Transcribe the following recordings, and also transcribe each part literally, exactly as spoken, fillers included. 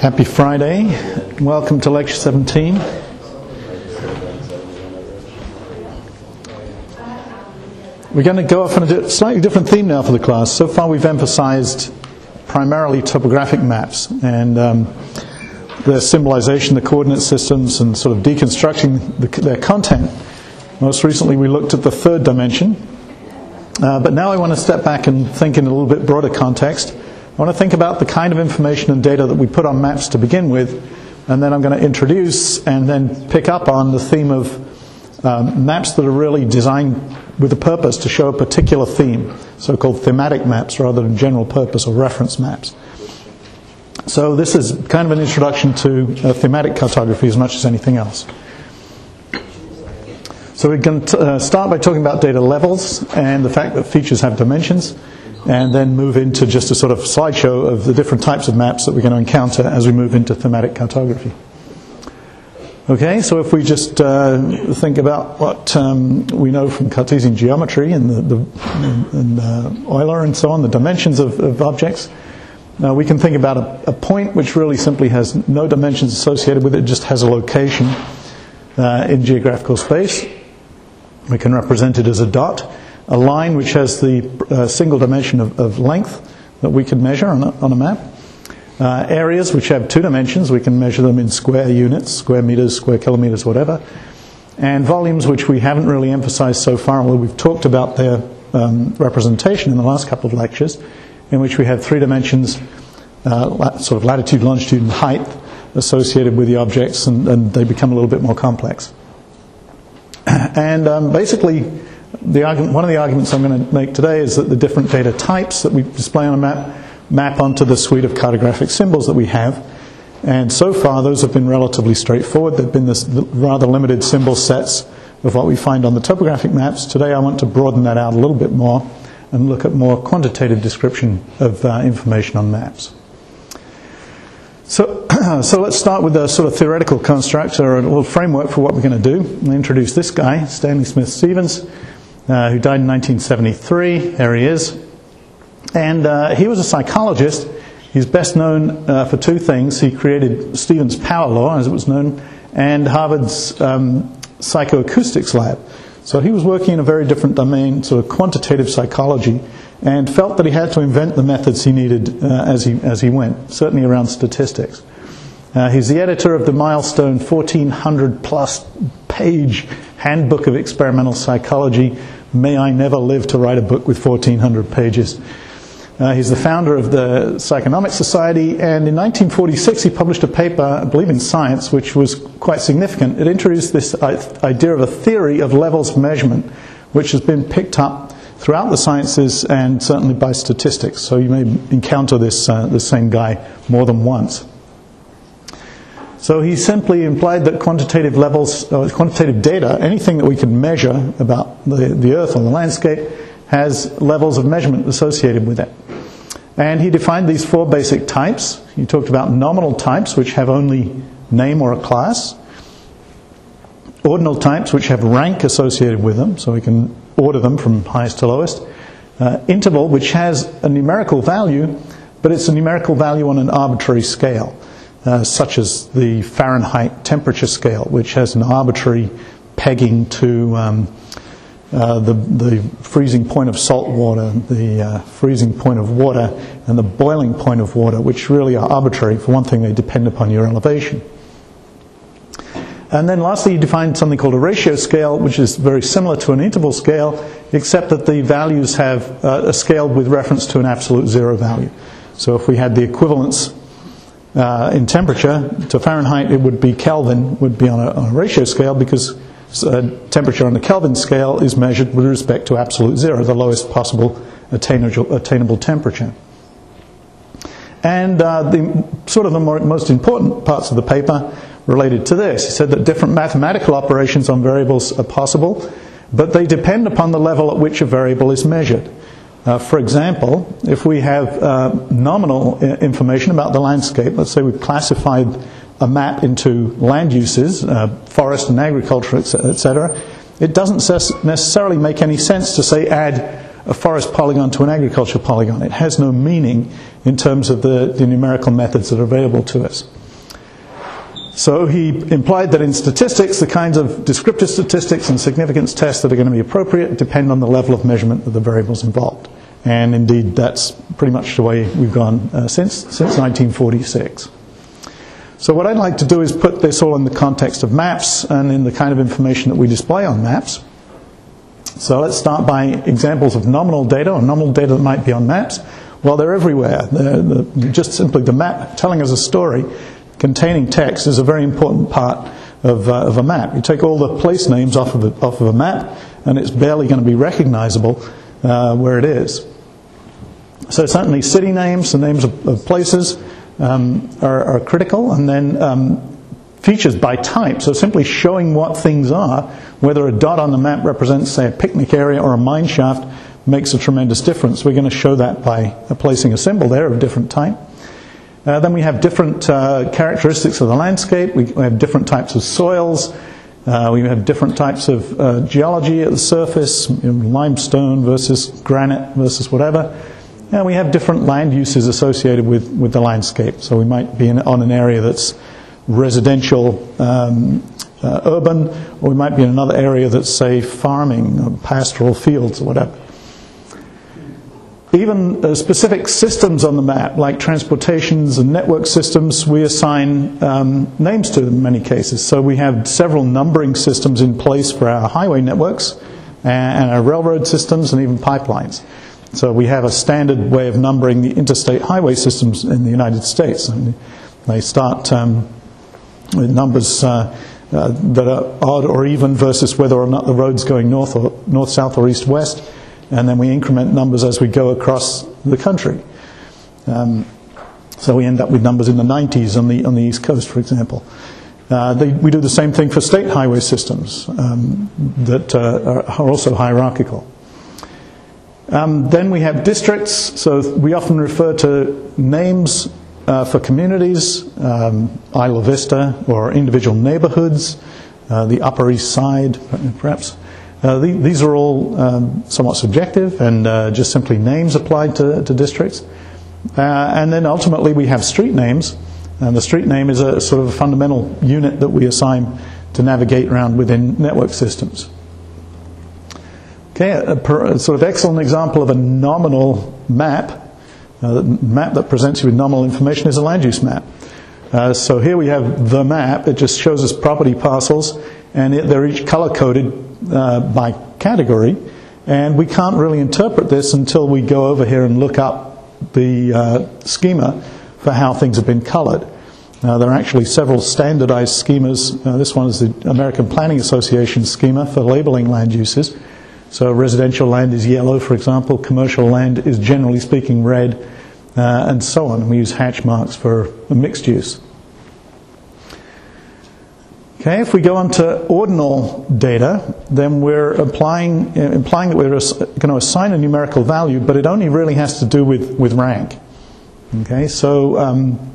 Happy Friday. Welcome to Lecture seventeen. We're going to go off on a slightly different theme now for the class. So far we've emphasized primarily topographic maps and um, their symbolization, the coordinate systems, and sort of deconstructing the, their content. Most recently we looked at the third dimension. Uh, but now I want to step back and think in a little bit broader context. I want to think about the kind of information and data that we put on maps to begin with, and then I'm going to introduce and then pick up on the theme of um, maps that are really designed with a purpose to show a particular theme, so-called thematic maps rather than general purpose or reference maps. So this is kind of an introduction to uh, thematic cartography as much as anything else. So we're going to uh, start by talking about data levels and the fact that features have dimensions, and then move into just a sort of slideshow of the different types of maps that we're going to encounter as we move into thematic cartography. Okay, so if we just uh, think about what um, we know from Cartesian geometry and, the, the, and uh, Euler and so on, the dimensions of, of objects, uh, we can think about a, a point which really simply has no dimensions associated with it, just has a location uh, in geographical space. We can represent it as a dot. A line which has the uh, single dimension of, of length that we can measure on a, on a map. Uh, areas which have two dimensions, we can measure them in square units, square meters, square kilometers, whatever. And volumes which we haven't really emphasized so far, although we've talked about their um, representation in the last couple of lectures, in which we have three dimensions, uh, sort of latitude, longitude, and height associated with the objects, and, and they become a little bit more complex. And um, basically, The argument, one of the arguments I'm going to make today is that the different data types that we display on a map map onto the suite of cartographic symbols that we have. And so far, those have been relatively straightforward. There have been this rather limited symbol sets of what we find on the topographic maps. Today, I want to broaden that out a little bit more and look at more quantitative description of uh, information on maps. So, so let's start with a sort of theoretical construct or a little framework for what we're going to do. I'll introduce this guy, Stanley Smith Stevens, Uh, who died in nineteen seventy-three. There he is. And uh, he was a psychologist. He's best known uh, for two things. He created Stevens' power law, as it was known, and Harvard's um, psychoacoustics lab. So he was working in a very different domain, sort of quantitative psychology, and felt that he had to invent the methods he needed uh, as he as he went, certainly around statistics. Uh, he's the editor of the milestone fourteen hundred plus page Handbook of Experimental Psychology. May I never live to write a book with fourteen hundred pages. Uh, he's the founder of the Psychonomic Society, and in nineteen forty-six he published a paper, I believe in Science, which was quite significant. It introduced this idea of a theory of levels measurement, which has been picked up throughout the sciences and certainly by statistics. So you may encounter this, uh, this same guy more than once. So he simply implied that quantitative levels, uh, quantitative data, anything that we can measure about the, the Earth or the landscape, has levels of measurement associated with it. And he defined these four basic types. He talked about nominal types, which have only name or a class. Ordinal types, which have rank associated with them, so we can order them from highest to lowest. Uh, interval, which has a numerical value, but it's a numerical value on an arbitrary scale. Uh, such as the Fahrenheit temperature scale, which has an arbitrary pegging to um, uh, the, the freezing point of salt water, the uh, freezing point of water, and the boiling point of water, which really are arbitrary. For one thing, they depend upon your elevation. And then lastly, you define something called a ratio scale, which is very similar to an interval scale, except that the values have uh, a scale with reference to an absolute zero value. So if we had the equivalence Uh, in temperature to Fahrenheit, it would be Kelvin, would be on a, on a ratio scale, because uh, temperature on the Kelvin scale is measured with respect to absolute zero, the lowest possible attainable, attainable temperature. And uh, the sort of the more, most important parts of the paper related to this. He said that different mathematical operations on variables are possible, but they depend upon the level at which a variable is measured. Uh, for example, if we have uh, nominal information about the landscape, let's say we've classified a map into land uses, uh, forest and agriculture, et cetera, it doesn't necessarily make any sense to say add a forest polygon to an agricultural polygon. It has no meaning in terms of the, the numerical methods that are available to us. So he implied that in statistics, the kinds of descriptive statistics and significance tests that are going to be appropriate depend on the level of measurement of the variables involved. And indeed, that's pretty much the way we've gone uh, since, since nineteen forty-six. So what I'd like to do is put this all in the context of maps and in the kind of information that we display on maps. So let's start by examples of nominal data, or nominal data that might be on maps. Well, they're everywhere. They're, they're just simply the map telling us a story containing text is a very important part of, uh, of a map. You take all the place names off of a, off of a map, and it's barely going to be recognizable uh, where it is. So certainly city names, the names of, of places um, are, are critical, and then um, features by type, so simply showing what things are, whether a dot on the map represents, say, a picnic area or a mine shaft, makes a tremendous difference. We're going to show that by placing a symbol there of a different type. Uh, then we have different uh, characteristics of the landscape. We have different types of soils. Uh, we have different types of uh, geology at the surface, you know, limestone versus granite versus whatever. And we have different land uses associated with, with the landscape. So we might be in, on an area that's residential, um, uh, urban, or we might be in another area that's, say, farming, or pastoral fields, or whatever. Even uh, specific systems on the map, like transportations and network systems, we assign um, names to them in many cases. So we have several numbering systems in place for our highway networks and our railroad systems and even pipelines. So we have a standard way of numbering the interstate highway systems in the United States. And they start um, with numbers uh, uh, that are odd or even versus whether or not the road's going north or north, south, or east, west. And then we increment numbers as we go across the country. Um, so we end up with numbers in the nineties on the on the East Coast, for example. Uh, they, we do the same thing for state highway systems um, that uh, are also hierarchical. Um, then we have districts. So we often refer to names uh, for communities, um, Isla Vista, or individual neighborhoods, uh, the Upper East Side, perhaps. Uh, the, these are all um, somewhat subjective and uh, just simply names applied to, to districts. Uh, and then ultimately we have street names, and the street name is a sort of a fundamental unit that we assign to navigate around within network systems. Okay, a, a, a sort of excellent example of a nominal map, uh, the map that presents you with nominal information, is a land use map. Uh, so here we have the map. It just shows us property parcels, and it, they're each color-coded uh, by category. And we can't really interpret this until we go over here and look up the uh, schema for how things have been colored. Uh, there are actually several standardized schemas. Uh, this one is the American Planning Association schema for labeling land uses. So residential land is yellow, for example. Commercial land is, generally speaking, red, uh, and so on. And we use hatch marks for mixed use. Okay, if we go on to ordinal data, then we're applying, implying that we're going to assign a numerical value, but it only really has to do with, with rank. Okay, so um,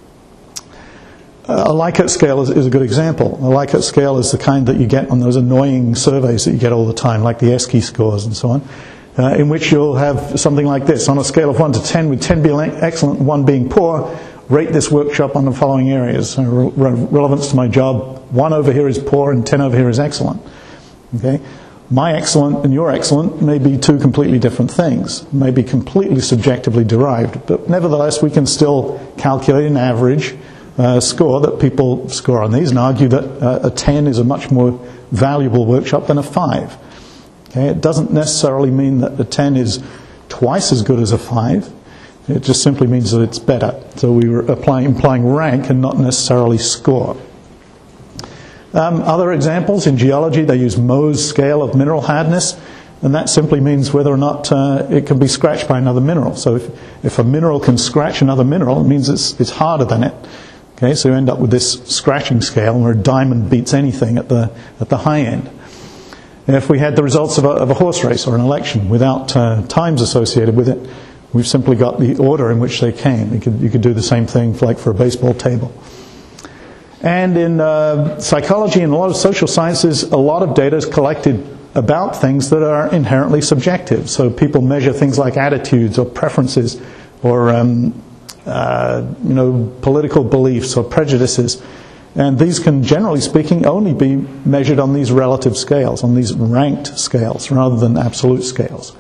a Likert scale is, is a good example. A Likert scale is the kind that you get on those annoying surveys that you get all the time, like the ESCI scores and so on, uh, in which you'll have something like this. On a scale of one to ten, with ten being excellent and one being poor, rate this workshop on the following areas. Uh, re- relevance to my job, one over here is poor and ten over here is excellent. Okay? My excellent and your excellent may be two completely different things, may be completely subjectively derived, but nevertheless we can still calculate an average uh, score that people score on these and argue that uh, a ten is a much more valuable workshop than a five. Okay? It doesn't necessarily mean that a ten is twice as good as a five. It just simply means that it's better. So we were applying, implying rank and not necessarily score. Um, other examples, in geology, they use Mohs scale of mineral hardness, and that simply means whether or not uh, it can be scratched by another mineral. So if, if a mineral can scratch another mineral, it means it's, it's harder than it. Okay, so you end up with this scratching scale where a diamond beats anything at the, at the high end. And if we had the results of a, of a horse race or an election without uh, times associated with it, we've simply got the order in which they came. You could, you could do the same thing for, like for a baseball table. And in uh, psychology and a lot of social sciences, a lot of data is collected about things that are inherently subjective. So people measure things like attitudes or preferences or um, uh, you know, political beliefs or prejudices. And these can, generally speaking, only be measured on these relative scales, on these ranked scales, rather than absolute scales.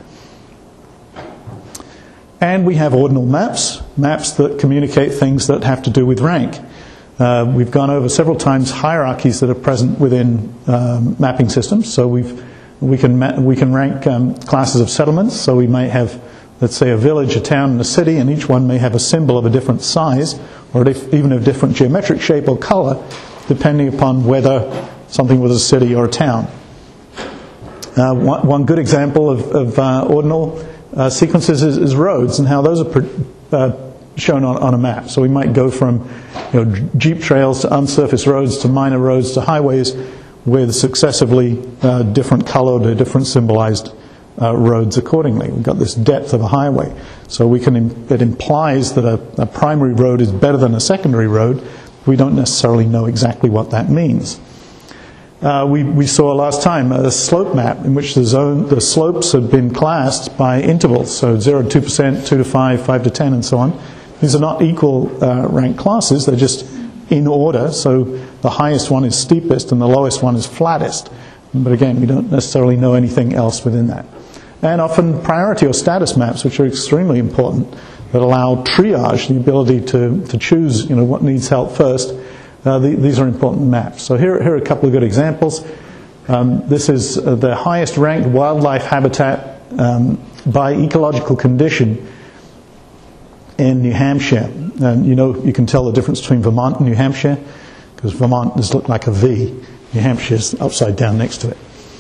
And we have ordinal maps, maps that communicate things that have to do with rank. Uh, we've gone over several times hierarchies that are present within um, mapping systems. So we've, we can ma- we can rank um, classes of settlements. So we might have, let's say, a village, a town, and a city, and each one may have a symbol of a different size, or even of different geometric shape or color, depending upon whether something was a city or a town. Uh, one, one good example of, of uh, ordinal uh, sequences is, is roads, and how those are pre- uh, shown on, on a map. So we might go from you know, jeep trails to unsurfaced roads to minor roads to highways with successively uh, different colored or different symbolized uh, roads accordingly. We've got this depth of a highway. So we can im- it implies that a, a primary road is better than a secondary road. We don't necessarily know exactly what that means. Uh, we, we saw last time a slope map in which the zone, the slopes had been classed by intervals, so zero to two percent, two to five, five to ten, and so on. These are not equal uh, rank classes, they're just in order, so the highest one is steepest and the lowest one is flattest. But again, we don't necessarily know anything else within that. And often priority or status maps, which are extremely important, that allow triage, the ability to, to choose you know, what needs help first. Uh, the, these are important maps. So here, here are a couple of good examples. Um, this is uh, the highest ranked wildlife habitat um, by ecological condition in New Hampshire. And you know, you can tell the difference between Vermont and New Hampshire, because Vermont does look like a V. New Hampshire's upside down next to it.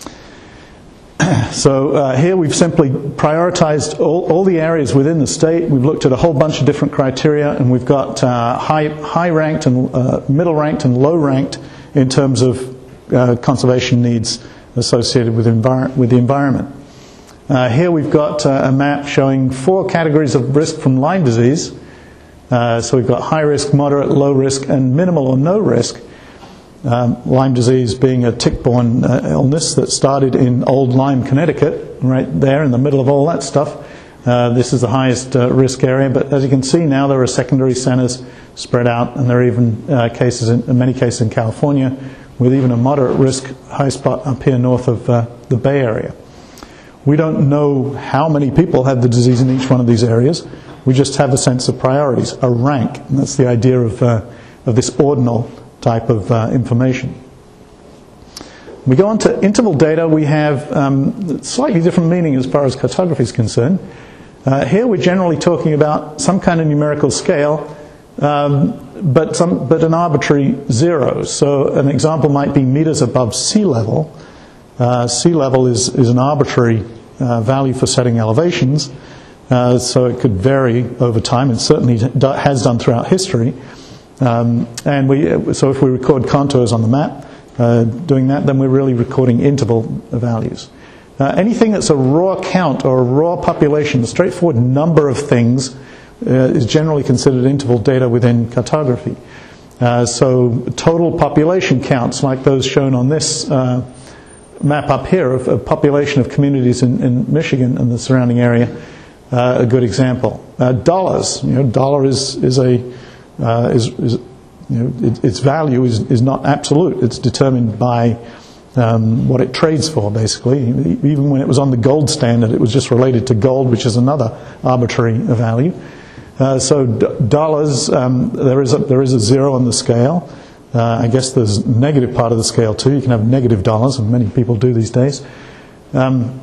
So uh, here we've simply prioritized all, all the areas within the state. We've looked at a whole bunch of different criteria, and we've got uh, high, high ranked and uh, middle ranked and low ranked in terms of uh, conservation needs associated with, envir- with the environment. Uh, here we've got uh, a map showing four categories of risk from Lyme disease. Uh, so we've got high risk, moderate, low risk, and minimal or no risk. Um, Lyme disease being a tick-borne uh, illness that started in Old Lyme, Connecticut, right there in the middle of all that stuff. Uh, this is the highest uh, risk area, but as you can see now there are secondary centers spread out, and there are even uh, cases, in, in many cases in California, with even a moderate risk high spot up here north of uh, the Bay Area. We don't know how many people have the disease in each one of these areas. We just have a sense of priorities, a rank, and that's the idea of, uh, of this ordinal type of uh, information. We go on to interval data. We have um, slightly different meaning as far as cartography is concerned. Uh, here we're generally talking about some kind of numerical scale, um, but, some, but an arbitrary zero. So an example might be meters above sea level. Uh, sea level is, is an arbitrary uh, value for setting elevations, uh, so it could vary over time, and certainly has done throughout history. Um, and we, so if we record contours on the map, uh, doing that, then we're really recording interval values. Uh, anything that's a raw count or a raw population, a straightforward number of things, uh, is generally considered interval data within cartography. Uh, so total population counts, like those shown on this uh, map up here, of a population of communities in, in Michigan and the surrounding area, uh, a good example. Uh, dollars, you know, dollar is is a Uh, is, is, you know, it, its value is, is not absolute. It's determined by um, what it trades for, basically. Even when it was on the gold standard, it was just related to gold, which is another arbitrary value. Uh, so d- dollars, um, there is a, there is a zero on the scale. Uh, I guess there's negative part of the scale too. You can have negative dollars, and many people do these days. Um,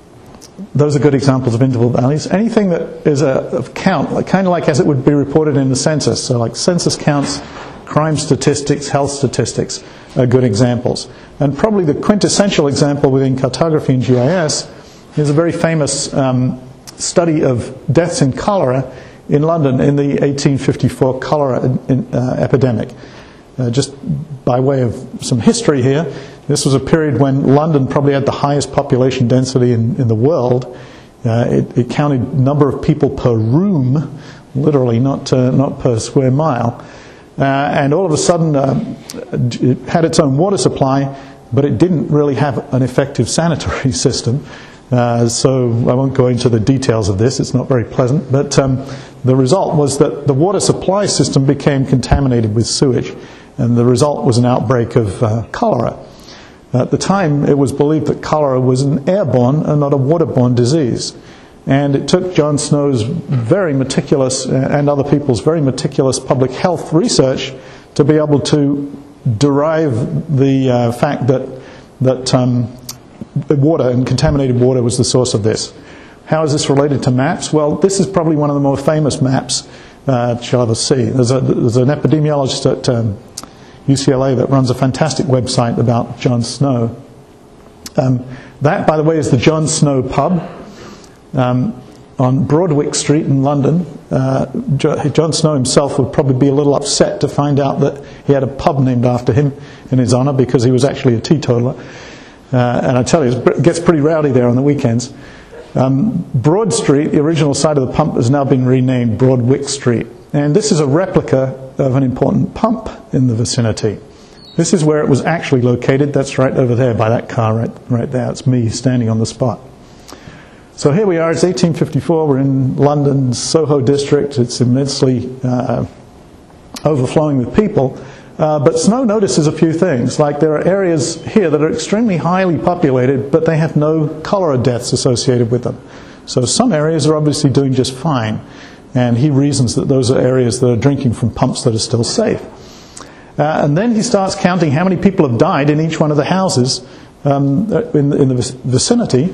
Those are good examples of interval values. Anything that is a, a count, like, kind of like as it would be reported in the census. So like census counts, crime statistics, health statistics are good examples. And probably the quintessential example within cartography and G I S is a very famous um, study of deaths in cholera in London in the eighteen fifty-four cholera in, uh, epidemic. Uh, just by way of some history here, this was a period when London probably had the highest population density in, in the world. Uh, it, it counted number of people per room, literally, not uh, not per square mile. Uh, and all of a sudden, uh, it had its own water supply, but it didn't really have an effective sanitary system. Uh, so I won't go into the details of this, it's not very pleasant, but um, the result was that the water supply system became contaminated with sewage, and the result was an outbreak of uh, cholera. At the time, it was believed that cholera was an airborne and not a waterborne disease. And it took John Snow's very meticulous, and other people's very meticulous public health research to be able to derive the uh, fact that, that um, water and contaminated water was the source of this. How is this related to maps? Well, this is probably one of the more famous maps uh, you'll ever see. There's, a, there's an epidemiologist at um, U C L A that runs a fantastic website about John Snow. Um, that, by the way, is the John Snow pub um, on Broadwick Street in London. Uh, John Snow himself would probably be a little upset to find out that he had a pub named after him in his honour, because he was actually a teetotaler. Uh, and I tell you, it gets pretty rowdy there on the weekends. Um, Broad Street, the original site of the pump, has now been renamed Broadwick Street. And this is a replica of an important pump in the vicinity. This is where it was actually located. That's right over there by that car right, right there. It's me standing on the spot. So here we are, it's eighteen fifty-four, we're in London's Soho district. It's immensely uh, overflowing with people. Uh, but Snow notices a few things, like there are areas here that are extremely highly populated, but they have no cholera deaths associated with them. So some areas are obviously doing just fine, and he reasons that those are areas that are drinking from pumps that are still safe. Uh, and then he starts counting how many people have died in each one of the houses um, in, in the vicinity,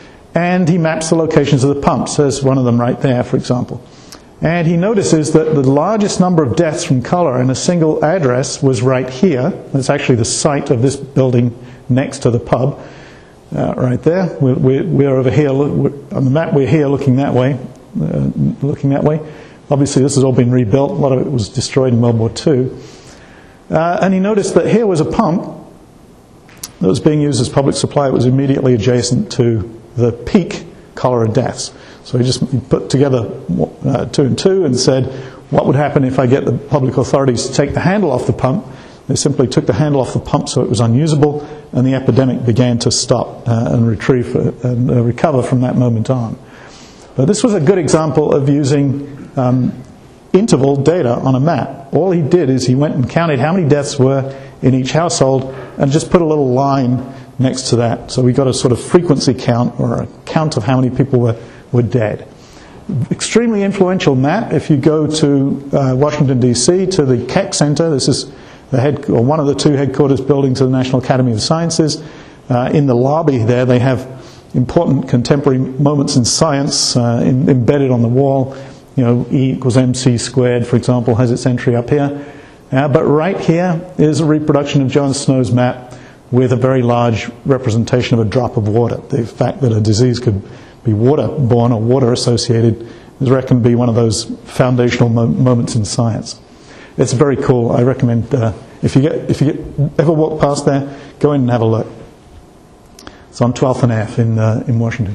and he maps the locations of the pumps. There's one of them right there, for example. And he notices that the largest number of deaths from cholera in a single address was right here. That's actually the site of this building next to the pub, uh, right there. We're, we're, we're over here, we're, on the map we're here looking that way, uh, looking that way. Obviously this has all been rebuilt, a lot of it was destroyed in World War Two. Uh, and he noticed that here was a pump that was being used as public supply. It was immediately adjacent to the peak cholera deaths. So he just put together uh, two and two and said, what would happen if I get the public authorities to take the handle off the pump? They simply took the handle off the pump so it was unusable, and the epidemic began to stop uh, and retrieve uh, and uh, recover from that moment on. But this was a good example of using um, interval data on a map. All he did is he went and counted how many deaths were in each household and just put a little line next to that. So we got a sort of frequency count, or a count of how many people were were dead. Extremely influential map. If you go to uh, Washington, D C, to the Keck Center, this is the head, or one of the two headquarters buildings of the National Academy of Sciences. Uh, in the lobby there, they have important contemporary moments in science uh, in, embedded on the wall. You know, E equals mc squared, for example, has its entry up here. Uh, but right here is a reproduction of John Snow's map with a very large representation of a drop of water. The fact that a disease could be waterborne or water associated is reckoned to be one of those foundational mo- moments in science. It's very cool. I recommend uh, if you get if you get, ever walk past there, go in and have a look. It's on twelfth and F in uh, in Washington.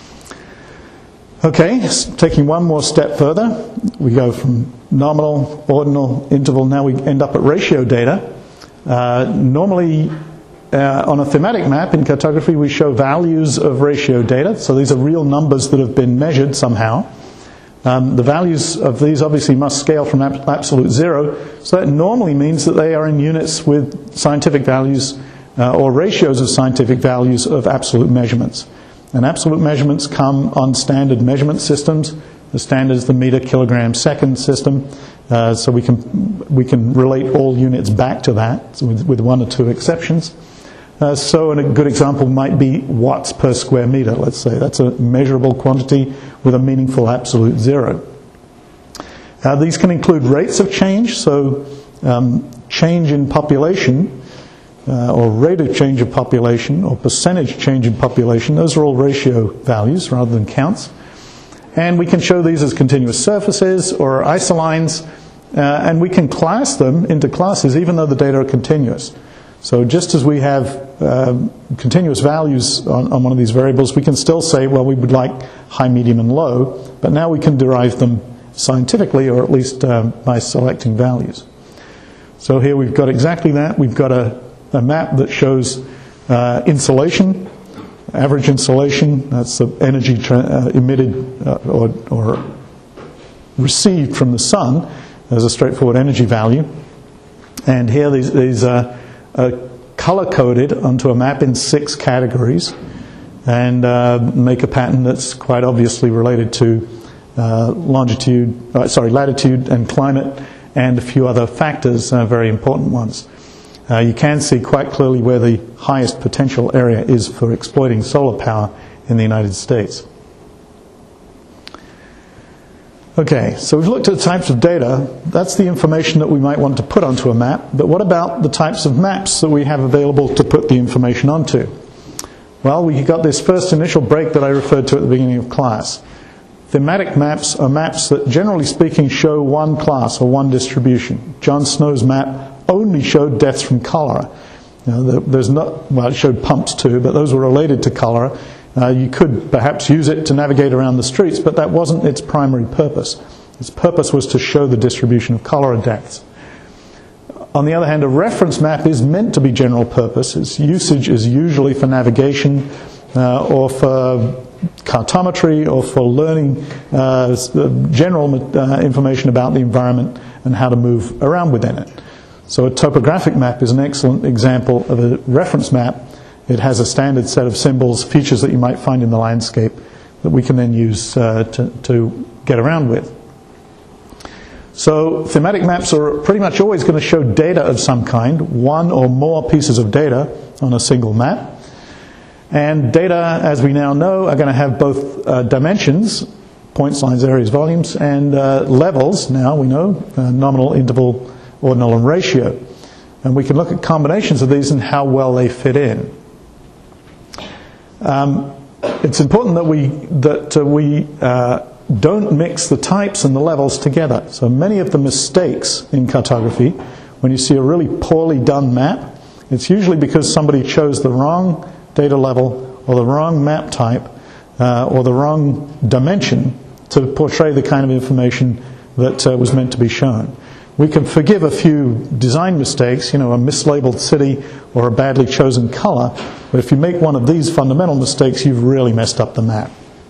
Okay, taking one more step further, we go from nominal, ordinal, interval. Now we end up at ratio data. Uh, normally. Uh, on a thematic map in cartography, we show values of ratio data. So these are real numbers that have been measured somehow. Um, the values of these obviously must scale from ab- absolute zero. So that normally means that they are in units with scientific values uh, or ratios of scientific values of absolute measurements. And absolute measurements come on standard measurement systems. The standard is the meter, kilogram, second system. Uh, so we can we can relate all units back to that, so with, with one or two exceptions. Uh, so a good example might be watts per square meter, let's say. That's a measurable quantity with a meaningful absolute zero. Uh, these can include rates of change, so um, change in population, uh, or rate of change of population, or percentage change in population. Those are all ratio values rather than counts. And we can show these as continuous surfaces or isolines, uh, and we can class them into classes even though the data are continuous. So just as we have um, continuous values on, on one of these variables, we can still say, well, we would like high, medium, and low, but now we can derive them scientifically, or at least um, by selecting values. So here we've got exactly that. We've got a, a map that shows Uh, insolation, average insolation, that's the energy tra- uh, emitted uh, or, or received from the sun as a straightforward energy value. And here these, these uh, are color-coded onto a map in six categories and uh, make a pattern that's quite obviously related to uh, longitude, uh, sorry, latitude and climate and a few other factors, uh, very important ones. Uh, you can see quite clearly where the highest potential area is for exploiting solar power in the United States. Okay, so we've looked at the types of data. That's the information that we might want to put onto a map. But what about the types of maps that we have available to put the information onto? Well, we got this first initial break that I referred to at the beginning of class. Thematic maps are maps that, generally speaking, show one class or one distribution. John Snow's map only showed deaths from cholera. You know, there's not, well, it showed pumps too, but those were related to cholera. Uh, you could perhaps use it to navigate around the streets, but that wasn't its primary purpose. Its purpose was to show the distribution of cholera deaths. On the other hand, a reference map is meant to be general purpose. Its usage is usually for navigation uh, or for cartometry or for learning uh, general uh, information about the environment and how to move around within it. So a topographic map is an excellent example of a reference map. It has a standard set of symbols, features that you might find in the landscape that we can then use uh, to, to get around with. So thematic maps are pretty much always going to show data of some kind, one or more pieces of data on a single map. And data, as we now know, are going to have both uh, dimensions, points, lines, areas, volumes, and uh, levels, now we know, uh, nominal, interval, ordinal, and ratio. And we can look at combinations of these and how well they fit in. Um, it's important that we that uh, we uh, don't mix the types and the levels together. So many of the mistakes in cartography, when you see a really poorly done map, it's usually because somebody chose the wrong data level or the wrong map type uh, or the wrong dimension to portray the kind of information that uh, was meant to be shown. We can forgive a few design mistakes, you know, a mislabeled city or a badly chosen color, but if you make one of these fundamental mistakes, you've really messed up the map.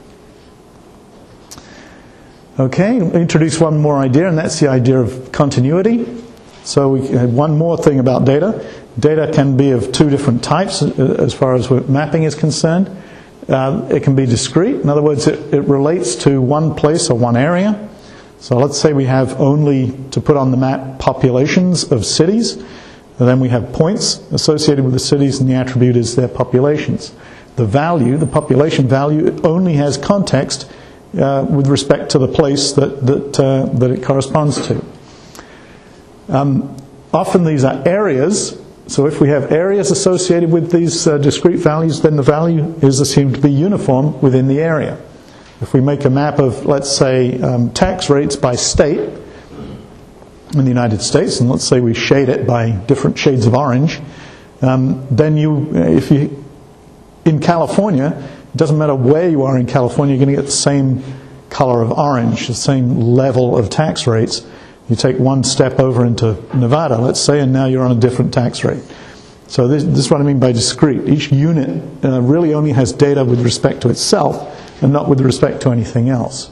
Okay, I'll introduce one more idea, and that's the idea of continuity. So we have one more thing about data. Data can be of two different types as far as mapping is concerned. Uh, it can be discrete. In other words, it, it relates to one place or one area. So let's say we have only to put on the map populations of cities, and then we have points associated with the cities, and the attribute is their populations. The value, the population value, it only has context uh, with respect to the place that that, uh, that it corresponds to. Um, often these are areas, so if we have areas associated with these uh, discrete values, then the value is assumed to be uniform within the area. If we make a map of, let's say, um, tax rates by state in the United States, and let's say we shade it by different shades of orange, um, then you, if you, in California, it doesn't matter where you are in California, you're going to get the same color of orange, the same level of tax rates. You take one step over into Nevada, let's say, and now you're on a different tax rate. So this, this is what I mean by discrete. Each unit uh, really only has data with respect to itself, and not with respect to anything else.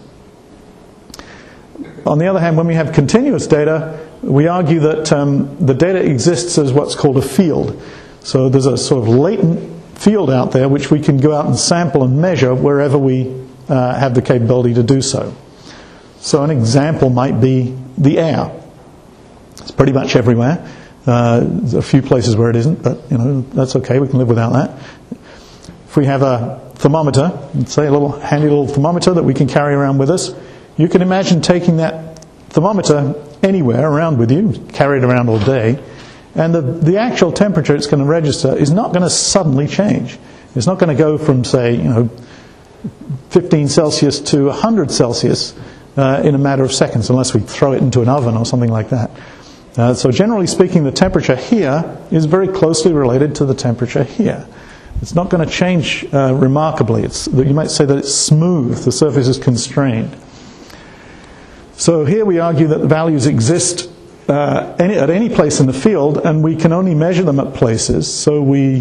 On the other hand, when we have continuous data, we argue that um, the data exists as what's called a field. So there's a sort of latent field out there which we can go out and sample and measure wherever we uh, have the capability to do so. So an example might be the air. It's pretty much everywhere. Uh, there's a few places where it isn't, but you know, that's okay, we can live without that. If we have a thermometer, let's say a little handy little thermometer that we can carry around with us, you can imagine taking that thermometer anywhere around with you, carry it around all day, and the, the actual temperature it's going to register is not going to suddenly change. It's not going to go from, say, you know, fifteen Celsius to one hundred Celsius uh, in a matter of seconds, unless we throw it into an oven or something like that. Uh, so generally speaking, the temperature here is very closely related to the temperature here. It's not going to change uh, remarkably. It's, you might say that it's smooth, the surface is constrained. So here we argue that the values exist uh, any, at any place in the field, and we can only measure them at places. So we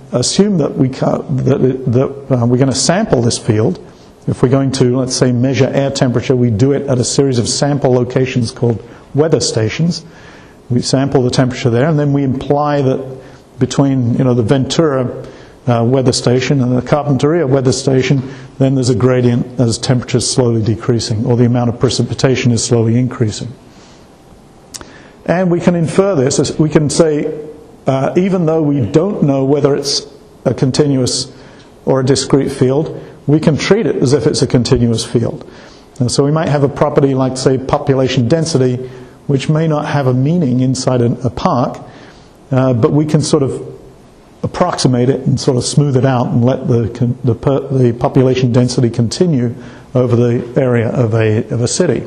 assume that, we ca- that, it, that uh, we're going to sample this field. If we're going to, let's say, measure air temperature, we do it at a series of sample locations called weather stations. We sample the temperature there, and then we imply that between, you know, the Ventura uh, weather station and the Carpinteria weather station, then there's a gradient as temperature is slowly decreasing, or the amount of precipitation is slowly increasing. And we can infer this, as we can say, uh, even though we don't know whether it's a continuous or a discrete field, we can treat it as if it's a continuous field. And so we might have a property like, say, population density, which may not have a meaning inside a, a park, uh, but we can sort of approximate it and sort of smooth it out and let the, the, the population density continue over the area of a, of a city.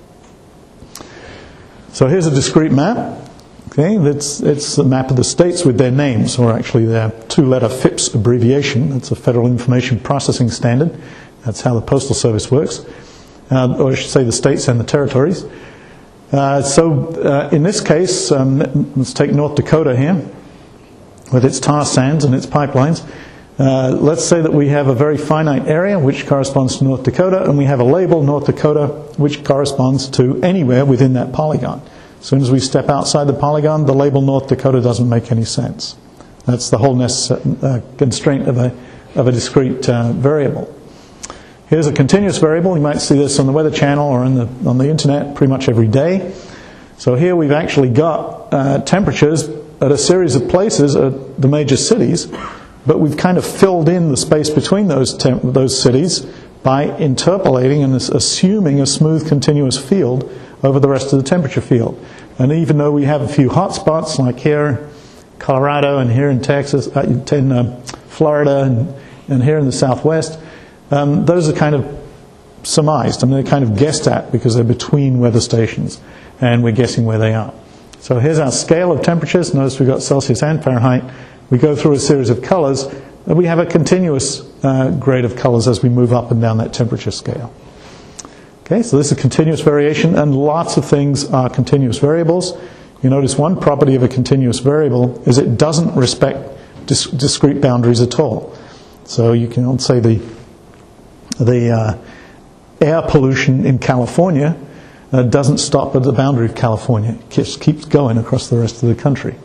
So here's a discrete map. Okay, that's, it's a map of the states with their names, or actually their two-letter FIPS abbreviation. That's a Federal Information Processing Standard. That's how the Postal Service works. Uh, or I should say the states and the territories. Uh, so uh, in this case, um, let's take North Dakota here, with its tar sands and its pipelines. Uh, let's say that we have a very finite area which corresponds to North Dakota, and we have a label, North Dakota, which corresponds to anywhere within that polygon. As soon as we step outside the polygon, the label North Dakota doesn't make any sense. That's the whole necess- uh, constraint of a, of a discrete uh, variable. Here's a continuous variable. You might see this on the Weather Channel or in the, on the internet pretty much every day. So here we've actually got uh, temperatures at a series of places at the major cities, but we've kind of filled in the space between those temp- those cities by interpolating and assuming a smooth continuous field over the rest of the temperature field. And even though we have a few hot spots, like here in Colorado and here in Texas, uh, in uh, Florida and, and here in the Southwest, um, those are kind of surmised. I mean, they're kind of guessed at because they're between weather stations, and we're guessing where they are. So here's our scale of temperatures. Notice we've got Celsius and Fahrenheit. We go through a series of colors, and we have a continuous uh, grade of colors as we move up and down that temperature scale. Okay, so this is continuous variation, and lots of things are continuous variables. You notice one property of a continuous variable is it doesn't respect dis- discrete boundaries at all. So you can say the, the uh, air pollution in California uh, doesn't stop at the boundary of California. It just keeps going across the rest of the country.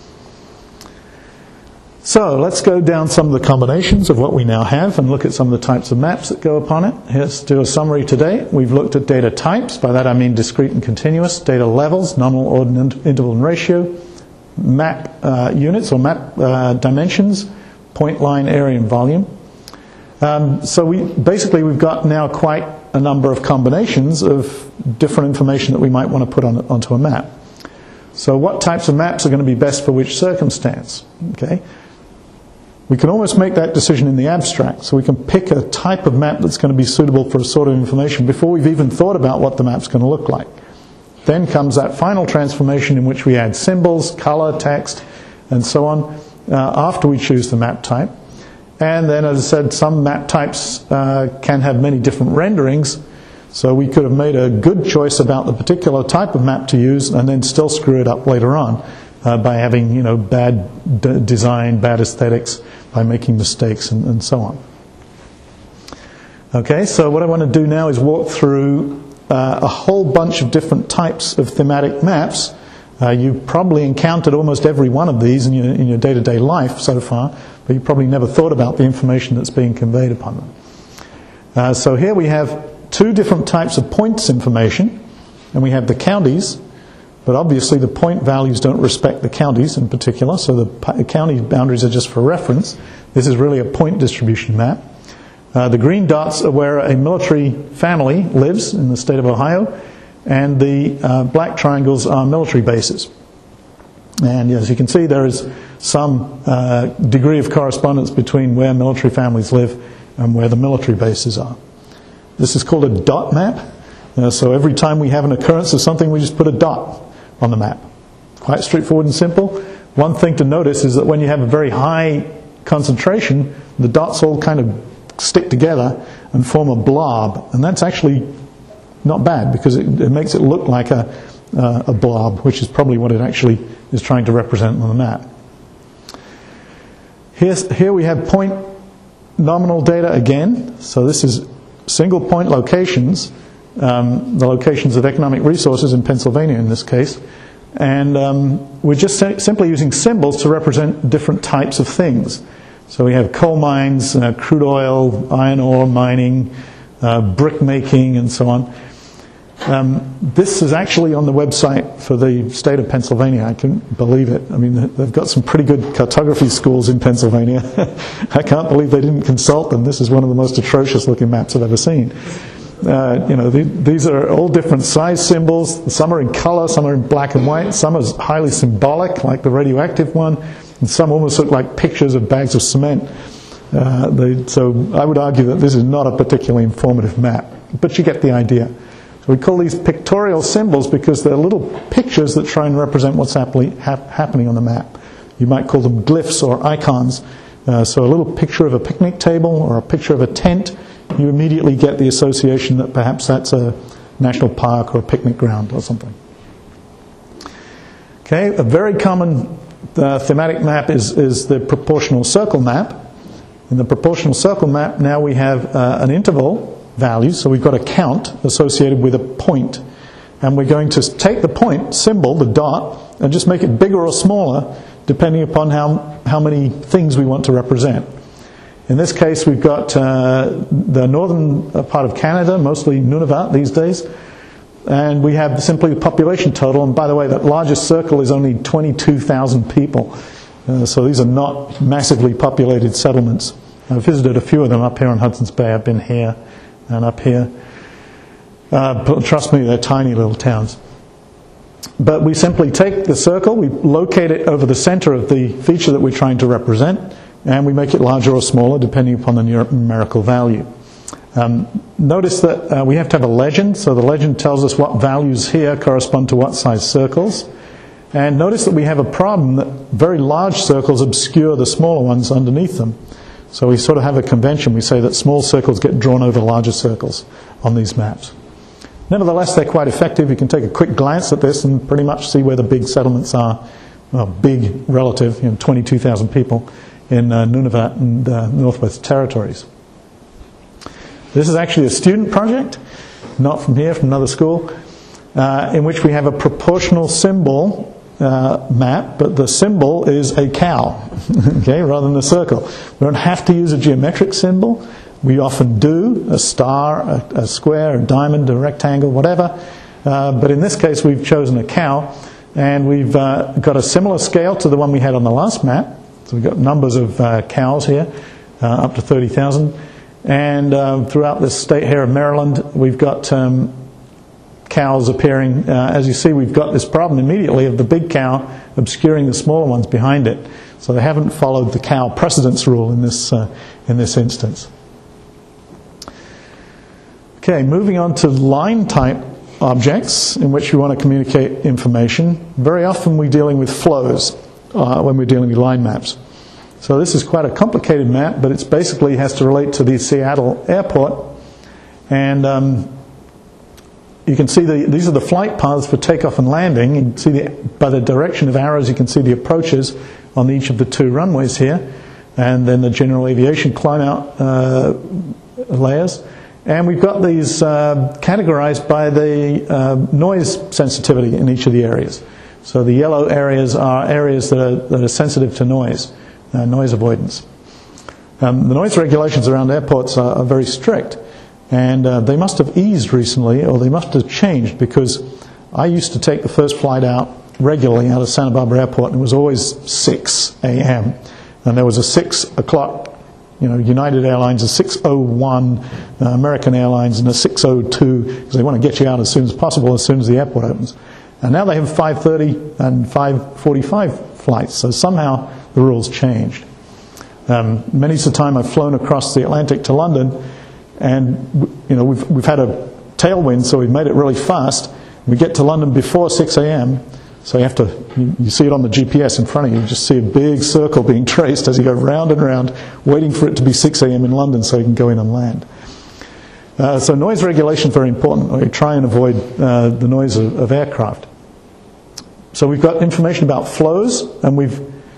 So let's go down some of the combinations of what we now have and look at some of the types of maps that go upon it. Here's to do a summary today. We've looked at data types. By that I mean discrete and continuous. Data levels, nominal, ordinal, interval and ratio. Map uh, units or map uh, dimensions. Point, line, area and volume. Um, so we basically we've got now quite a number of combinations of different information that we might want to put on, onto a map. So what types of maps are going to be best for which circumstance? Okay. We can almost make that decision in the abstract, so we can pick a type of map that's going to be suitable for a sort of information before we've even thought about what the map's going to look like. Then comes that final transformation in which we add symbols, color, text, and so on uh, after we choose the map type. And then, as I said, some map types uh, can have many different renderings, so we could have made a good choice about the particular type of map to use and then still screw it up later on uh, by having, you know, bad d- design, bad aesthetics, by making mistakes and, and so on. Okay, so what I want to do now is walk through uh, a whole bunch of different types of thematic maps. Uh, you've probably encountered almost every one of these in your, in your day-to-day life so far, but you probably never thought about the information that's being conveyed upon them. Uh, so here we have two different types of points information, and we have the counties. But obviously the point values don't respect the counties in particular, so the county boundaries are just for reference. This is really a point distribution map. Uh, the green dots are where a military family lives in the state of Ohio, and the uh, black triangles are military bases. And as you can see, there is some uh, degree of correspondence between where military families live and where the military bases are. This is called a dot map. Uh, so every time we have an occurrence of something, we just put a dot on the map. Quite straightforward and simple. One thing to notice is that when you have a very high concentration, the dots all kind of stick together and form a blob, and that's actually not bad because it, it makes it look like a, uh, a blob, which is probably what it actually is trying to represent on the map. Here's, here we have point nominal data again. So this is single point locations, um, the locations of economic resources in Pennsylvania in this case. And um, we're just simply using symbols to represent different types of things. So we have coal mines, uh, crude oil, iron ore mining, uh, brick making, and so on. Um, this is actually on the website for the state of Pennsylvania. I couldn't believe it. I mean, they've got some pretty good cartography schools in Pennsylvania. I can't believe they didn't consult them. This is one of the most atrocious looking maps I've ever seen. Uh, you know, the, these are all different size symbols. Some are in color, some are in black and white, some are highly symbolic, like the radioactive one, and some almost look like pictures of bags of cement. Uh, they, so I would argue that this is not a particularly informative map, but you get the idea. We call these pictorial symbols because they're little pictures that try and represent what's happily, hap, happening on the map. You might call them glyphs or icons. Uh, so a little picture of a picnic table or a picture of a tent, you immediately get the association that perhaps that's a national park or a picnic ground or something. Okay, a very common uh, thematic map is, is the proportional circle map. In the proportional circle map, now we have uh, an interval value, so we've got a count associated with a point, and we're going to take the point symbol, the dot, and just make it bigger or smaller depending upon how, how many things we want to represent. In this case, we've got uh, the northern part of Canada, mostly Nunavut these days, and we have simply the population total, and by the way, that largest circle is only twenty-two thousand people, uh, so these are not massively populated settlements. I've visited a few of them up here on Hudson's Bay. I've been here and up here. Uh, trust me, they're tiny little towns. But we simply take the circle, we locate it over the center of the feature that we're trying to represent, and we make it larger or smaller depending upon the numerical value. Um, notice that uh, we have to have a legend, so the legend tells us what values here correspond to what size circles. And notice that we have a problem that very large circles obscure the smaller ones underneath them. So we sort of have a convention. We say that small circles get drawn over larger circles on these maps. Nevertheless, they're quite effective. You can take a quick glance at this and pretty much see where the big settlements are. Well, big relative, you know, twenty-two thousand people in uh, Nunavut and uh, Northwest Territories. This is actually a student project, not from here, from another school, uh, in which we have a proportional symbol Uh, map, but the symbol is a cow, okay, rather than a circle. We don't have to use a geometric symbol. We often do, a star, a, a square, a diamond, a rectangle, whatever. Uh, but in this case, we've chosen a cow, and we've uh, got a similar scale to the one we had on the last map. So we've got numbers of uh, cows here, uh, up to thirty thousand. And uh, throughout this state here of Maryland, we've got um, cows appearing. Uh, as you see, we've got this problem immediately of the big cow obscuring the smaller ones behind it. So they haven't followed the cow precedence rule in this uh, in this instance. Okay, moving on to line type objects in which we want to communicate information. Very often we're dealing with flows uh, when we're dealing with line maps. So this is quite a complicated map, but it basically has to relate to the Seattle airport. And um, you can see the, these are the flight paths for takeoff and landing. You can see the, by the direction of arrows, you can see the approaches on each of the two runways here, and then the general aviation climb-out uh, layers. And we've got these uh, categorized by the uh, noise sensitivity in each of the areas. So the yellow areas are areas that are, that are sensitive to noise, uh, noise avoidance. Um, the noise regulations around airports are, are very strict. And uh, they must have eased recently, or they must have changed, because I used to take the first flight out regularly out of Santa Barbara Airport, and it was always six a.m. And there was a six o'clock, you know, United Airlines, a six oh one, uh, American Airlines, and a six oh two, because they want to get you out as soon as possible, as soon as the airport opens. And now they have five thirty and five forty-five flights, so somehow the rules changed. Um, many's the time I've flown across the Atlantic to London, and you know we've we've had a tailwind, so we've made it really fast. We get to London before six a.m., so you have to you, you see it on the G P S in front of you. You just see a big circle being traced as you go round and round, waiting for it to be six a.m. in London so you can go in and land. Uh, so noise regulation is very important. We try and avoid uh, the noise of, of aircraft. So we've got information about flows, and we've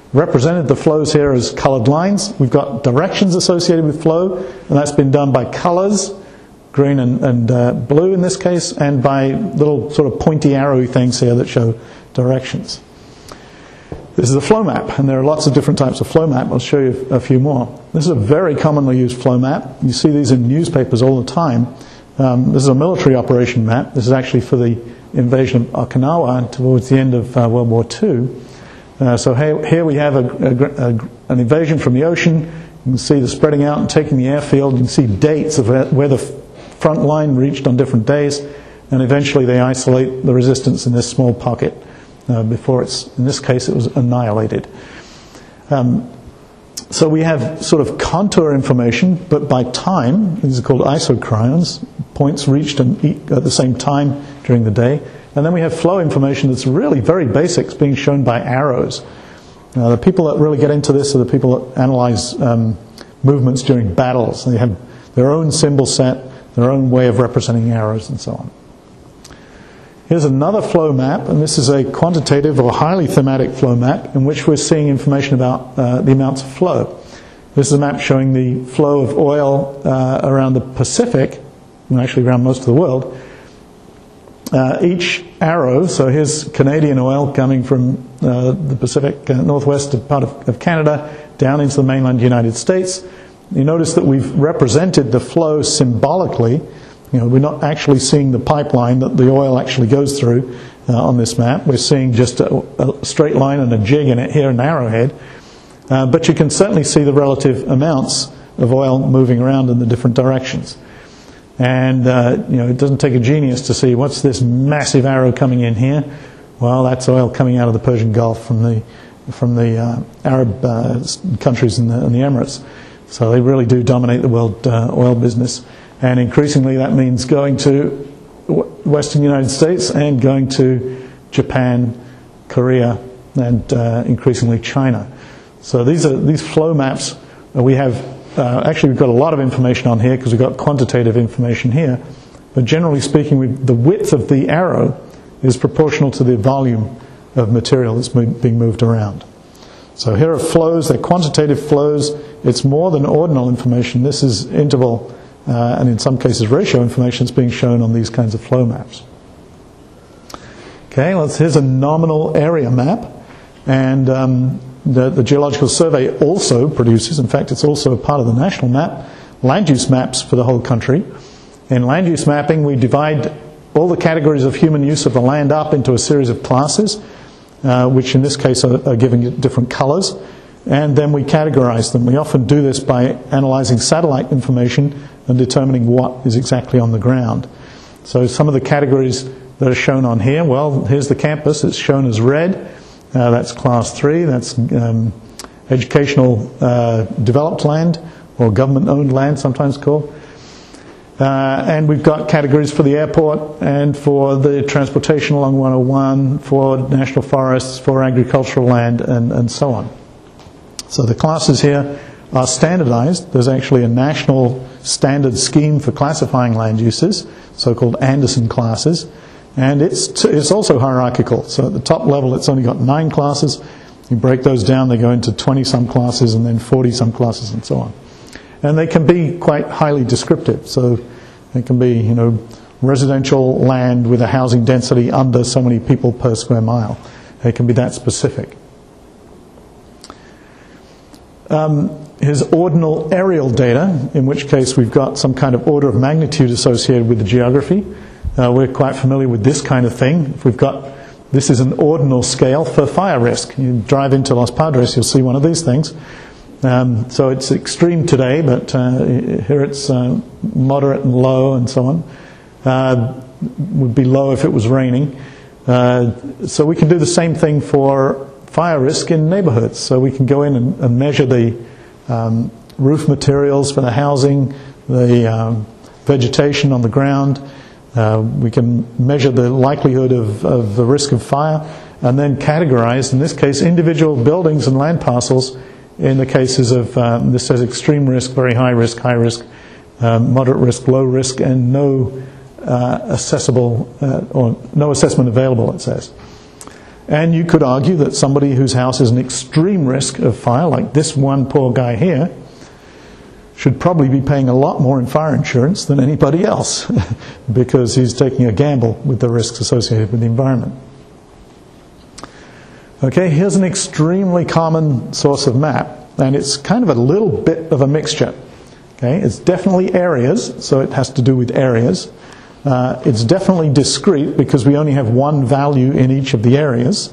represented the flows here as coloured lines. We've got directions associated with flow, and that's been done by colours, green and, and uh, blue in this case, and by little sort of pointy arrowy things here that show directions. This is a flow map, and there are lots of different types of flow map. I'll show you a few more. This is a very commonly used flow map. You see these in newspapers all the time. Um, this is a military operation map. This is actually for the invasion of Okinawa towards the end of uh, World War Two. Uh, so here, here we have a, a, a, an invasion from the ocean. You can see the spreading out and taking the airfield. You can see dates of where the front line reached on different days, and eventually they isolate the resistance in this small pocket uh, before it's, in this case, it was annihilated. Um, so we have sort of contour information, but by time. These are called isochrons, points reached at the same time during the day. And then we have flow information that's really very basic. It's being shown by arrows. Now, the people that really get into this are the people that analyze um, movements during battles. They have their own symbol set, their own way of representing arrows, and so on. Here's another flow map, and this is a quantitative or highly thematic flow map in which we're seeing information about uh, the amounts of flow. This is a map showing the flow of oil uh, around the Pacific, and actually around most of the world. Uh, each arrow, so here's Canadian oil coming from uh, the Pacific uh, Northwest part of, of Canada down into the mainland United States. You notice that we've represented the flow symbolically. You know, we're not actually seeing the pipeline that the oil actually goes through uh, on this map. We're seeing just a, a straight line and a jig in it here in Arrowhead. Uh, but you can certainly see the relative amounts of oil moving around in the different directions. And, uh, you know, it doesn't take a genius to see what's this massive arrow coming in here. Well, that's oil coming out of the Persian Gulf from the from the uh, Arab uh, countries in the, in the Emirates. So they really do dominate the world uh, oil business. And increasingly that means going to Western United States and going to Japan, Korea, and uh, increasingly China. So these are these flow maps. Uh, we have uh, actually we've got a lot of information on here because we've got quantitative information here. But generally speaking, we, the width of the arrow is proportional to the volume of material that's mo- being moved around. So here are flows. They're quantitative flows. It's more than ordinal information. This is interval. Uh, and in some cases ratio information is being shown on these kinds of flow maps. Okay, well, here's a nominal area map, and um, the, the Geological Survey also produces, in fact it's also a part of the national map, land use maps for the whole country. In land use mapping we divide all the categories of human use of the land up into a series of classes, uh, which in this case are, are given different colours, and then we categorize them. We often do this by analysing satellite information and determining what is exactly on the ground. So some of the categories that are shown on here, well, here's the campus. It's shown as red. Uh, that's class three. That's um, educational uh, developed land, or government-owned land, sometimes called. Uh, and we've got categories for the airport and for the transportation along one oh one, for national forests, for agricultural land, and, and so on. So the classes here are standardized. There's actually a national standard scheme for classifying land uses, so-called Anderson classes, and it's t- it's also hierarchical. So at the top level it's only got nine classes. You break those down, they go into twenty-some classes and then forty-some classes and so on. And they can be quite highly descriptive. So it can be, you know, residential land with a housing density under so many people per square mile. It can be that specific. Um, Here's ordinal aerial data, in which case we've got some kind of order of magnitude associated with the geography. Uh, we're quite familiar with this kind of thing. If we've got, this is an ordinal scale for fire risk. You drive into Los Padres, you'll see one of these things. Um, so it's extreme today, but uh, here it's uh, moderate and low and so on. Uh, would be low if it was raining. Uh, so we can do the same thing for fire risk in neighborhoods. So we can go in and, and measure the Um, roof materials for the housing, the um, vegetation on the ground. Uh, we can measure the likelihood of, of the risk of fire, and then categorize, in this case, individual buildings and land parcels in the cases of, um, this says extreme risk, very high risk, high risk, um, moderate risk, low risk, and no uh, accessible, uh, or no assessment available, it says. And you could argue that somebody whose house is an extreme risk of fire, like this one poor guy here, should probably be paying a lot more in fire insurance than anybody else because he's taking a gamble with the risks associated with the environment. Okay, here's an extremely common source of map, and it's kind of a little bit of a mixture. Okay, it's definitely areas, so it has to do with areas. Uh, it's definitely discrete because we only have one value in each of the areas.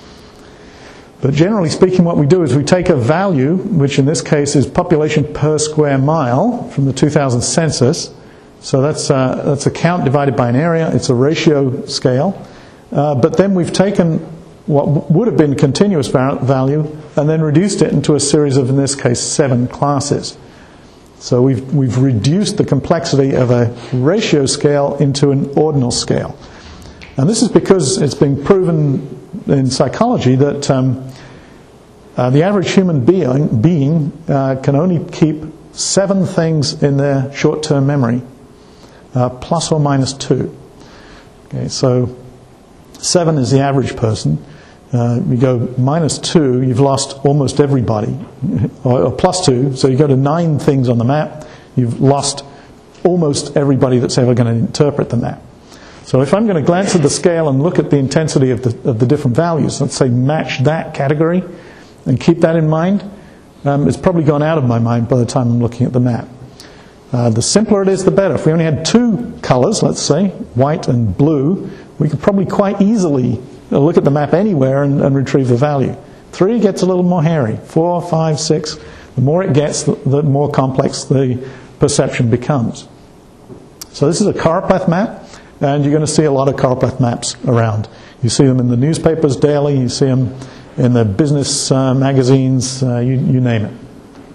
But generally speaking, what we do is we take a value, which in this case is population per square mile from the two thousand census. So that's, uh, that's a count divided by an area. It's a ratio scale. Uh, but then we've taken what would have been continuous value and then reduced it into a series of, in this case, seven classes. So we've, we've reduced the complexity of a ratio scale into an ordinal scale. And this is because it's been proven in psychology that um, uh, the average human being, being uh, can only keep seven things in their short-term memory, uh, plus or minus two. Okay, so seven is the average person. Uh, you go minus two, you've lost almost everybody, or, or plus two, so you go to nine things on the map, you've lost almost everybody that's ever going to interpret the map. So if I'm going to glance at the scale and look at the intensity of the, of the different values, let's say match that category and keep that in mind, um, it's probably gone out of my mind by the time I'm looking at the map. Uh, the simpler it is, the better. If we only had two colours, let's say, white and blue, we could probably quite easily look at the map anywhere and, and retrieve the value. Three gets a little more hairy. Four, five, six. The more it gets, the, the more complex the perception becomes. So this is a choropleth map, and you're going to see a lot of choropleth maps around. You see them in the newspapers daily, you see them in the business uh, magazines, uh, you, you name it.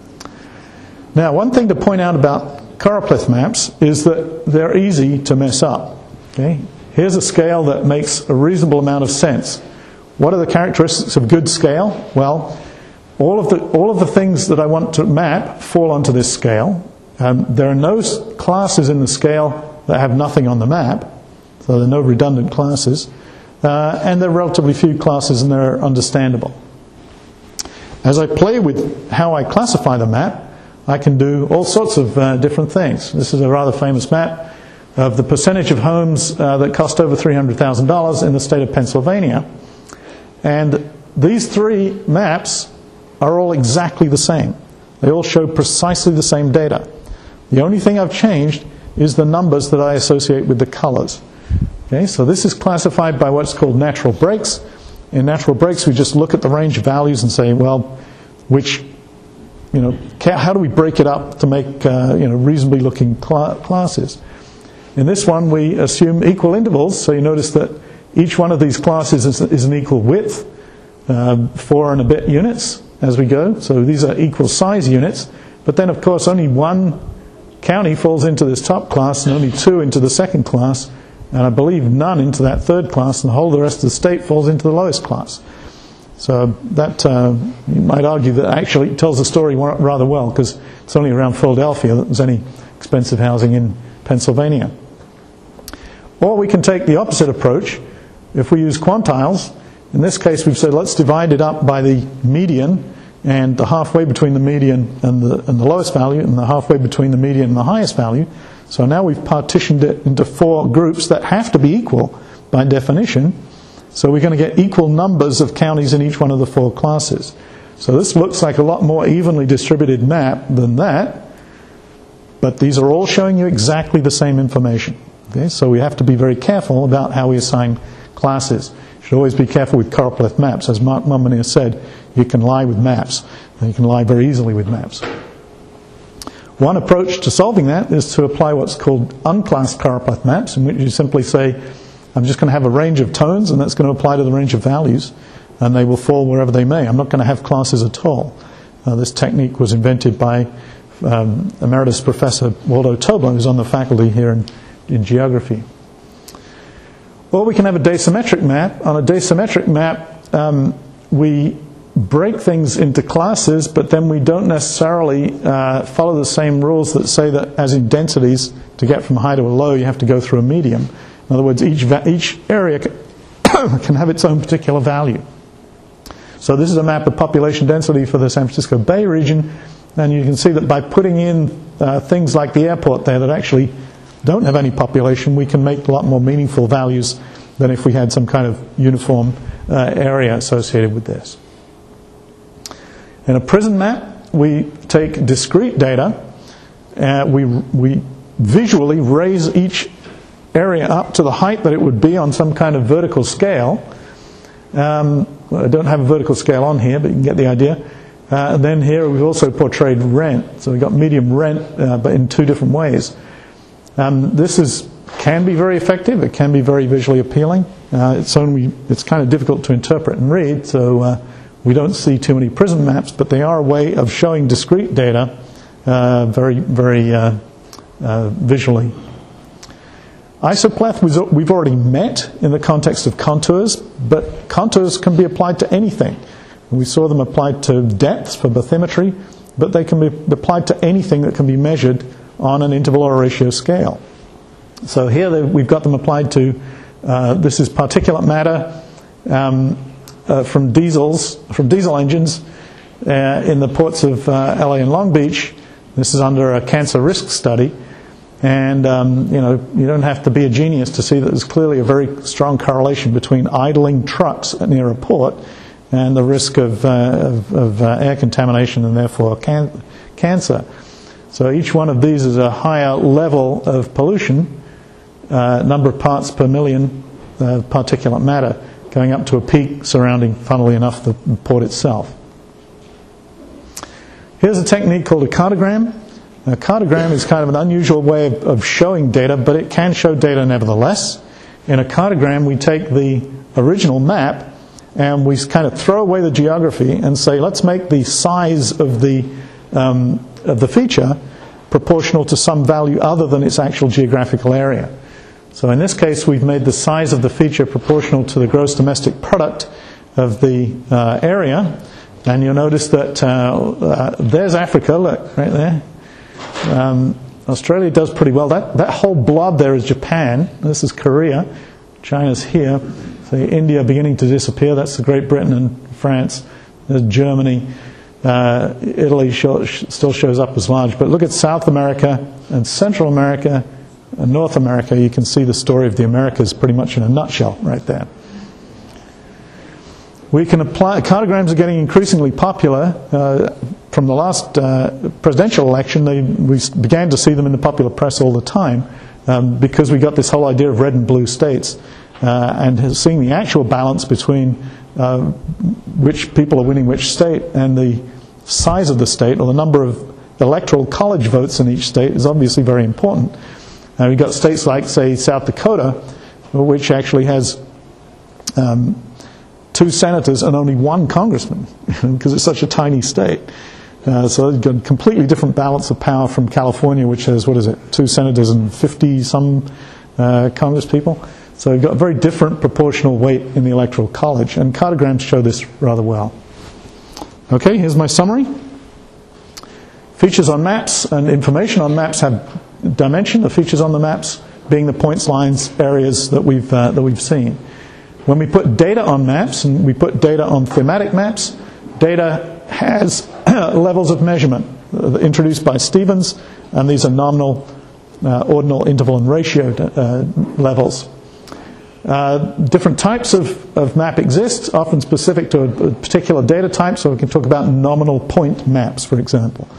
Now, one thing to point out about choropleth maps is that they're easy to mess up. Okay? Here's a scale that makes a reasonable amount of sense. What are the characteristics of good scale? Well, all of the, all of the things that I want to map fall onto this scale. Um, there are no classes in the scale that have nothing on the map, so there are no redundant classes. Uh, and there are relatively few classes, and they're understandable. As I play with how I classify the map, I can do all sorts of uh, different things. This is a rather famous map of the percentage of homes uh, that cost over three hundred thousand dollars in the state of Pennsylvania. And these three maps are all exactly the same. They all show precisely the same data. The only thing I've changed is the numbers that I associate with the colors. Okay, so this is classified by what's called natural breaks. In natural breaks, we just look at the range of values and say, well, which, you know, how do we break it up to make uh, you know, reasonably looking cl- classes? In this one, we assume equal intervals, so you notice that each one of these classes is, is an equal width, uh, four and a bit units as we go. So these are equal size units. But then, of course, only one county falls into this top class and only two into the second class, and I believe none into that third class, and the whole of the rest of the state falls into the lowest class. So that, uh, you might argue that actually tells the story rather well, because it's only around Philadelphia that there's any expensive housing in Pennsylvania. Or we can take the opposite approach. If we use quantiles, in this case we've said let's divide it up by the median and the halfway between the median and the, and the lowest value, and the halfway between the median and the highest value. So now we've partitioned it into four groups that have to be equal by definition. So we're going to get equal numbers of counties in each one of the four classes. So this looks like a lot more evenly distributed map than that, but these are all showing you exactly the same information. Okay, so we have to be very careful about how we assign classes. You should always be careful with choropleth maps. As Mark Mummoney has said, you can lie with maps. And you can lie very easily with maps. One approach to solving that is to apply what's called unclassed choropleth maps, in which you simply say, I'm just going to have a range of tones, and that's going to apply to the range of values, and they will fall wherever they may. I'm not going to have classes at all. Uh, this technique was invented by um, Emeritus Professor Waldo Tobler, who's on the faculty here in, in geography. Or we can have a dasymmetric map. On a dasymmetric map, um, we break things into classes, but then we don't necessarily uh, follow the same rules that say that, as in densities, to get from high to a low, you have to go through a medium. In other words, each va- each area can have its own particular value. So this is a map of population density for the San Francisco Bay region, and you can see that by putting in uh, things like the airport there that actually don't have any population, we can make a lot more meaningful values than if we had some kind of uniform uh, area associated with this. In a prison map, we take discrete data, uh, we, we visually raise each area up to the height that it would be on some kind of vertical scale. Um, well, I don't have a vertical scale on here, but you can get the idea. Uh, and then here we've also portrayed rent. So we've got medium rent, uh, but in two different ways. Um, this is can be very effective. It can be very visually appealing. Uh, it's only it's kind of difficult to interpret and read, so uh, we don't see too many prison maps, but they are a way of showing discrete data uh, very, very uh, uh, visually. Isopleth we've already met in the context of contours, but contours can be applied to anything. We saw them applied to depths for bathymetry, but they can be applied to anything that can be measured on an interval or ratio scale. So here we've got them applied to, uh, this is particulate matter um, uh, from diesels, from diesel engines uh, in the ports of uh, L A and Long Beach. This is under a cancer risk study. And, um, you know, you don't have to be a genius to see that there's clearly a very strong correlation between idling trucks near a port and the risk of, uh, of, of uh, air contamination and therefore can- cancer. So each one of these is a higher level of pollution, uh, number of parts per million uh, particulate matter, going up to a peak surrounding, funnily enough, the port itself. Here's a technique called a cartogram. A cartogram is kind of an unusual way of, of showing data, but it can show data nevertheless. In a cartogram, we take the original map and we kind of throw away the geography and say, let's make the size of the um, of the feature proportional to some value other than its actual geographical area. So in this case, we've made the size of the feature proportional to the gross domestic product of the uh, area, and you'll notice that uh, uh, there's Africa, look, right there. Um, Australia does pretty well. That that whole blob there is Japan. This is Korea. China's here. So India beginning to disappear. That's the Great Britain and France. There's Germany. Uh, Italy show, still shows up as large. But look at South America and Central America and North America. You can see the story of the Americas pretty much in a nutshell right there. We can apply, cartograms are getting increasingly popular. Uh, from the last uh, presidential election, they, we began to see them in the popular press all the time um, because we got this whole idea of red and blue states uh, and seeing the actual balance between uh, which people are winning which state and the size of the state or the number of electoral college votes in each state is obviously very important. Uh, we've got states like, say, South Dakota, which actually has um, two senators and only one congressman because it's such a tiny state. Uh, so you've got a completely different balance of power from California, which has, what is it, two senators and fifty-some uh, congresspeople. So you've got a very different proportional weight in the electoral college, and cartograms show this rather well. Okay, here's my summary. Features on maps and information on maps have dimension, the features on the maps being the points, lines, areas that we've, uh, that we've seen. When we put data on maps, and we put data on thematic maps, data has levels of measurement uh, introduced by Stevens, and these are nominal, uh, ordinal, interval, and ratio uh, levels. Uh, different types of, of map exist, often specific to a, a particular data type, so we can talk about nominal point maps, for example.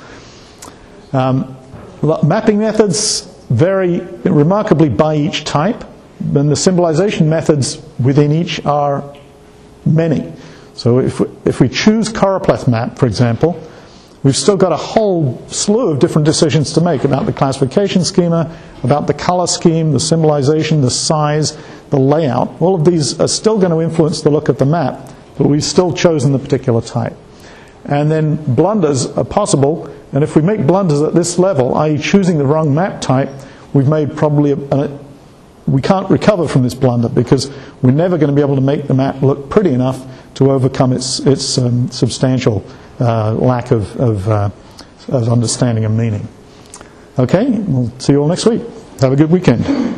Um, mapping methods vary remarkably by each type, and the symbolization methods within each are many. So if we, if we choose choropleth map, for example, we've still got a whole slew of different decisions to make about the classification schema, about the color scheme, the symbolization, the size, the layout. All of these are still going to influence the look of the map, but we've still chosen the particular type. And then blunders are possible, and if we make blunders at this level, that is choosing the wrong map type, we've made probably a, a we can't recover from this blunder because we're never going to be able to make the map look pretty enough to overcome its, its um, substantial uh, lack of, of, uh, of understanding and meaning. Okay, we'll see you all next week. Have a good weekend.